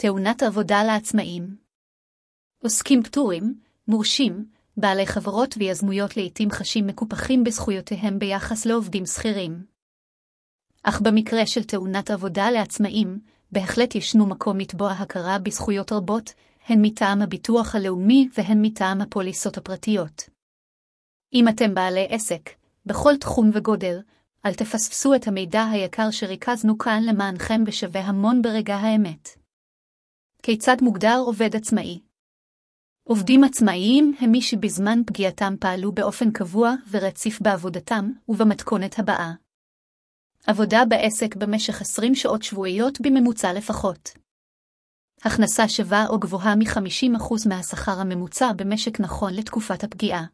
תאונת עבודה לעצמאים. עוסקים פטורים, מורשים, בעלי חברות ויזמויות לעתים חשים מקופחים בזכויותיהם ביחס לעובדים שכירים. אך במקרה של תאונת עבודה לעצמאים, בהחלט ישנו מקום לתבוע הכרה בזכויות רבות, הן מטעם הביטוח הלאומי והן מטעם הפוליסות הפרטיות. אם אתם בעלי עסק, בכל תחום וגודל, אל תפספסו את המידע היקר שריכזנו כאן למענכם ושווה המון ברגע האמת. כיצד מוגדר עובד עצמאי? עובדים עצמאיים הם מי שבזמן פגיעתם פעלו באופן קבוע ורציף בעבודתם ובמתכונת הבאה. עבודה בעסק במשך 20 שעות שבועיות בממוצע לפחות. הכנסה שווה או גבוהה מ-50% מהשכר הממוצע במשק נכון לתקופת הפגיעה.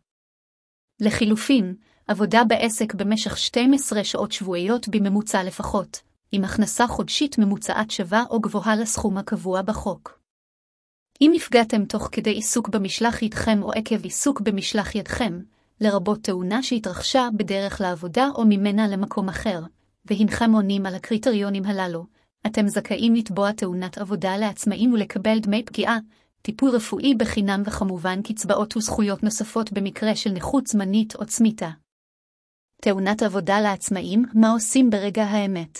לחילופין, עבודה בעסק במשך 12 שעות שבועיות בממוצע לפחות, עם הכנסה חודשית ממוצעת שווה או גבוהה לסכום הקבוע בחוק. אם נפגעתם תוך כדי עיסוק במשלח ידכם או עקב עיסוק במשלח ידכם, לרבות תאונה שהתרחשה בדרך לעבודה או ממנה למקום אחר, והנכם עונים על הקריטריונים הללו, אתם זכאים לתבוע תאונת עבודה לעצמאים ולקבל דמי פגיעה, טיפול רפואי בחינם וכמובן קצבאות וזכויות נוספות במקרה של נכות זמנית או צמיתה. תאונת עבודה לעצמאים, מה עושים ברגע האמת?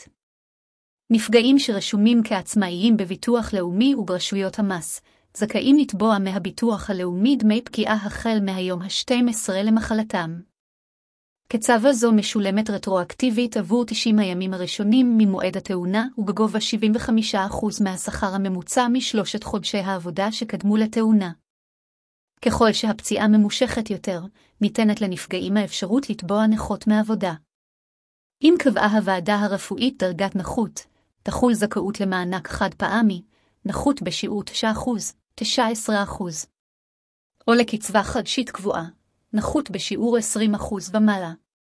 נפגעים שרשומים כעצמאיים בביטוח לאומי וברשויות המס, זכאים לתבוע מהביטוח הלאומי דמי פגיעה החל מהיום ה-12 למחלתם. קצבה זו משולמת רטרואקטיבית עבור 90 הימים הראשונים ממועד התאונה ובגובה 75% מהשכר הממוצע משלושת חודשי העבודה שקדמו לתאונה. ככל שהפציעה ממושכת יותר, ניתנת לנפגעים האפשרות לתבוע נכות מעבודה. אם קבעה הוועדה הרפואית דרגת נכות, תחול זכאות למענק חד פעמי, נכות בשיעור 9%, 19%. או לקצבה חדשית קבועה, נכות בשיעור 20% ומעלה.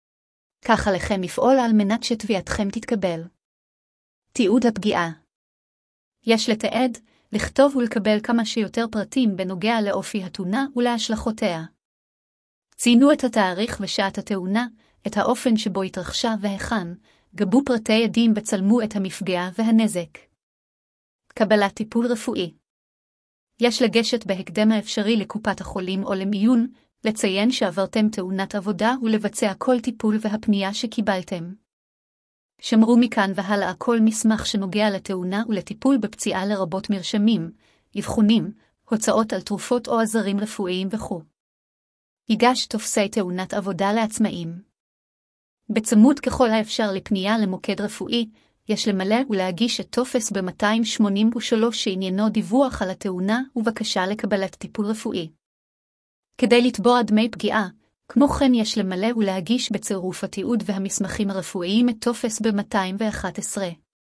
כך עליכם לפעול על מנת שתביעתכם תתקבל. תיעוד הפגיעה. יש לתעד, לכתוב ולקבל כמה שיותר פרטים בנוגע לאופי התאונה ולהשלכותיה. ציינו את התאריך ושעת התאונה, את האופן שבו התרחשה והיכן, גבו פרטי עדים וצלמו את המפגע והנזק. קבלת טיפול רפואי. יש לגשת בהקדם האפשרי לקופת החולים או למיון, לציין שעברתם תאונת עבודה ולבצע כל טיפול והפנייה שקיבלתם. שמרו מכאן והלאה כל מסמך שנוגע לתאונה ולטיפול בפציעה לרבות מרשמים, אבחונים, הוצאות על תרופות או עזרים רפואיים וכו'. ייגש טופסי תאונת עבודה לעצמאים. בצמוד ככל האפשר לפנייה למוקד רפואי, יש למלא ולהגיש את טופס ב-283 שעניינו דיווח על התאונה ובקשה לקבלת טיפול רפואי. כדי לתבוע דמי פגיעה, כמו כן יש למלא ולהגיש בצירוף התיעוד והמסמכים הרפואיים את טופס ב-211.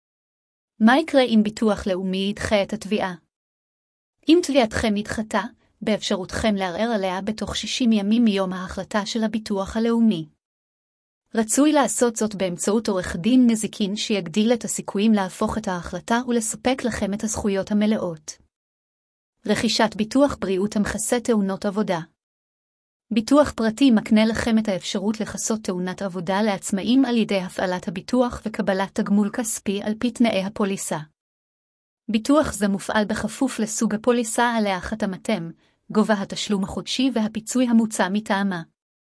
מה יקרה אם ביטוח לאומי ידחה את התביעה? אם תביעתכם נדחתה, באפשרותכם לערער עליה בתוך 60 ימים מיום ההחלטה של הביטוח הלאומי. רצוי לעשות זאת באמצעות עורך דין נזיקין שיגדיל את הסיכויים להפוך את ההחלטה ולספק לכם את הזכויות המלאות. רכישת ביטוח בריאות המכסה תאונות עבודה. ביטוח פרטי מקנה לכם את האפשרות לכסות תאונת עבודה לעצמאים על ידי הפעלת הביטוח וקבלת תגמול כספי על פי תנאי הפוליסה. ביטוח זה מופעל בכפוף לסוג הפוליסה עליה חתמתם, גובה התשלום החודשי והפיצוי המוצע מטעמה.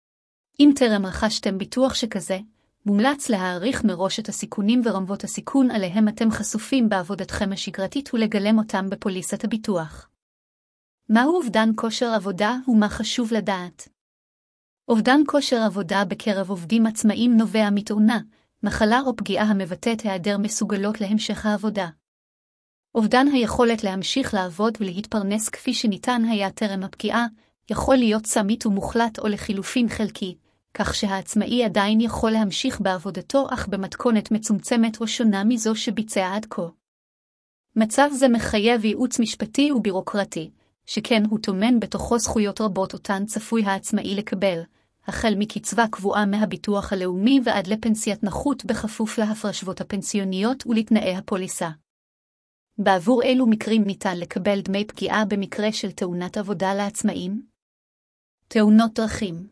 אם טרם רכשתם ביטוח שכזה, מומלץ להעריך מראש את הסיכונים ורמות הסיכון עליהם אתם חשופים בעבודתכם השגרתית ולגלם אותם בפוליסת הביטוח. מהו אובדן כושר עבודה ומה חשוב לדעת? אובדן כושר עבודה בקרב עובדים עצמאים נובע מתאונה, מחלה או פגיעה המבטאת היעדר מסוגלות להמשך העבודה. אובדן היכולת להמשיך לעבוד ולהתפרנס כפי שניתן היה טרם הפגיעה, יכול להיות סמית ומוחלט או לחילופין חלקי, כך שהעצמאי עדיין יכול להמשיך בעבודתו אך במתכונת מצומצמת או שונה מזו שביצע עד כה. מצב זה מחייב ייעוץ משפטי ובירוקרטי, שכן הוא טומן בתוכו זכויות רבות אותן צפוי העצמאי לקבל, החל מקצבה קבועה מהביטוח הלאומי ועד לפנסיית נכות בכפוף להפרשות הפנסיוניות ולתנאי הפוליסה. בעבור אילו מקרים ניתן לקבל דמי פגיעה במקרה של תאונת עבודה לעצמאים? תאונות דרכים.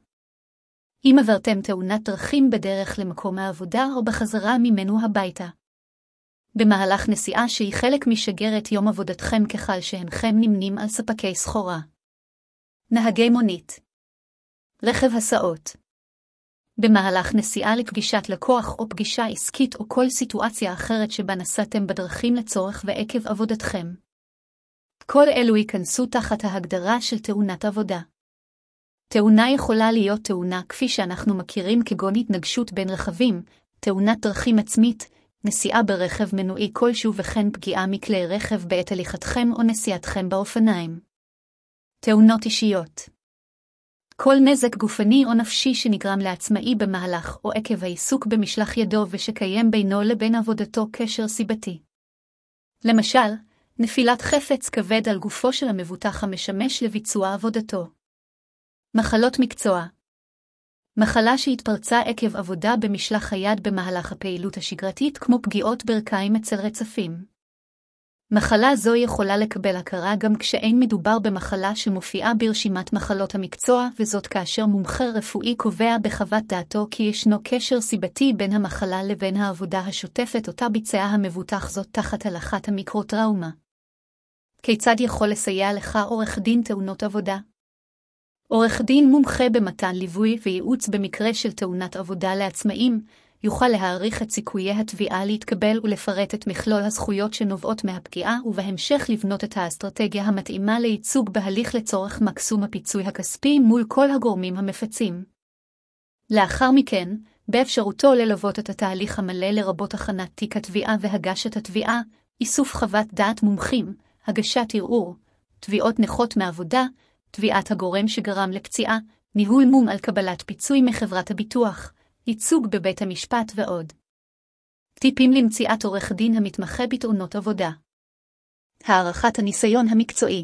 אם עברתם תאונת דרכים בדרך למקום העבודה או בחזרה ממנו הביתה. במהלך נסיעה שהיא חלק משגרת יום עבודתכם ככל שהנכם נמנים על ספקי סחורה. נהגי מונית. רכב הסעות. במהלך נסיעה לפגישת לקוח או פגישה עסקית או כל סיטואציה אחרת שבה נסעתם בדרכים לצורך ועקב עבודתכם. כל אלו ייכנסו תחת ההגדרה של תאונת עבודה. תאונה יכולה להיות תאונה כפי שאנחנו מכירים כגון התנגשות בין רכבים, תאונת דרכים עצמית, נסיעה ברכב מנועי כלשהו וכן פגיעה מכלי רכב בעת הליכתכם או נסיעתכם באופניים. תאונות אישיות. כל נזק גופני או נפשי שנגרם לעצמאי במהלך או עקב העיסוק במשלח ידו ושקיים בינו לבין עבודתו קשר סיבתי. למשל, נפילת חפץ כבד על גופו של המבוטח המשמש לביצוע עבודתו. מחלות מקצוע. מחלה שהתפרצה עקב עבודה במשלח היד במהלך הפעילות השגרתית כמו פגיעות ברכיים אצל רצפים. מחלה זו יכולה לקבל הכרה גם כשאין מדובר במחלה שמופיעה ברשימת מחלות המקצוע, וזאת כאשר מומחה רפואי קובע בחוות דעתו כי ישנו קשר סיבתי בין המחלה לבין העבודה השוטפת אותה ביצע המבוטח, זאת תחת הלכת המיקרוטראומה. כיצד יכול לסייע לך עורך דין תאונות עבודה? עורך דין מומחה במתן ליווי וייעוץ במקרה של תאונת עבודה לעצמאים, יוכל להעריך את סיכויי התביעה להתקבל ולפרט את מכלול הזכויות שנובעות מהפגיעה, ובהמשך לבנות את האסטרטגיה המתאימה לייצוג בהליך לצורך מקסום הפיצוי הכספי מול כל הגורמים המפצים. לאחר מכן, באפשרותו ללוות את התהליך המלא לרבות הכנת תיק התביעה והגשת התביעה, איסוף חוות דעת מומחים, הגשת ערעור, תביעות נכות מעבודה, תביעת הגורם שגרם לפציעה, ניהול מום על קבלת פיצוי מחברת הביטוח, ייצוג בבית המשפט ועוד. טיפים למציאת עורך דין המתמחה בתאונות עבודה. הערכת הניסיון המקצועי.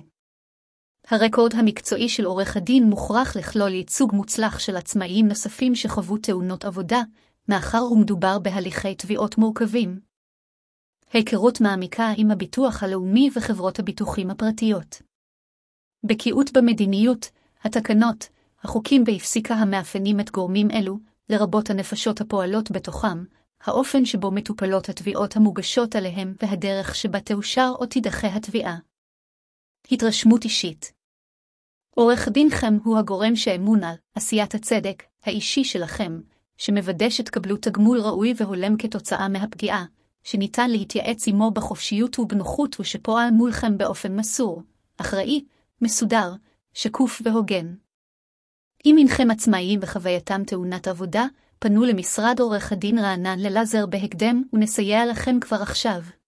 הרקורד המקצועי של עורך הדין מוכרח לכלול ייצוג מוצלח של עצמאים נוספים שחוו תאונות עבודה, מאחר ומדובר בהליכי תביעות מורכבים. היכרות מעמיקה עם הביטוח הלאומי וחברות הביטוחים הפרטיות. בקיאות במדיניות, התקנות, החוקים והפסיקה המאפיינים את גורמים אלו, לרבות הנפשות הפועלות בתוכם, האופן שבו מטופלות התביעות המוגשות עליהם והדרך שבה תאושר או תידחה התביעה. התרשמות אישית. עורך דינכם הוא הגורם שאמון על עשיית הצדק האישי שלכם, שמוודא שתקבלו תגמול ראוי והולם כתוצאה מהפגיעה, שניתן להתייעץ עמו בחופשיות ובנוחות ושפועל מולכם באופן מסור, אחראי, מסודר, שקוף והוגן. אם אינכם עצמאיים בחווייתם תאונת עבודה, פנו למשרד עורך הדין רענן ללזר בהקדם ונסייע לכם כבר עכשיו.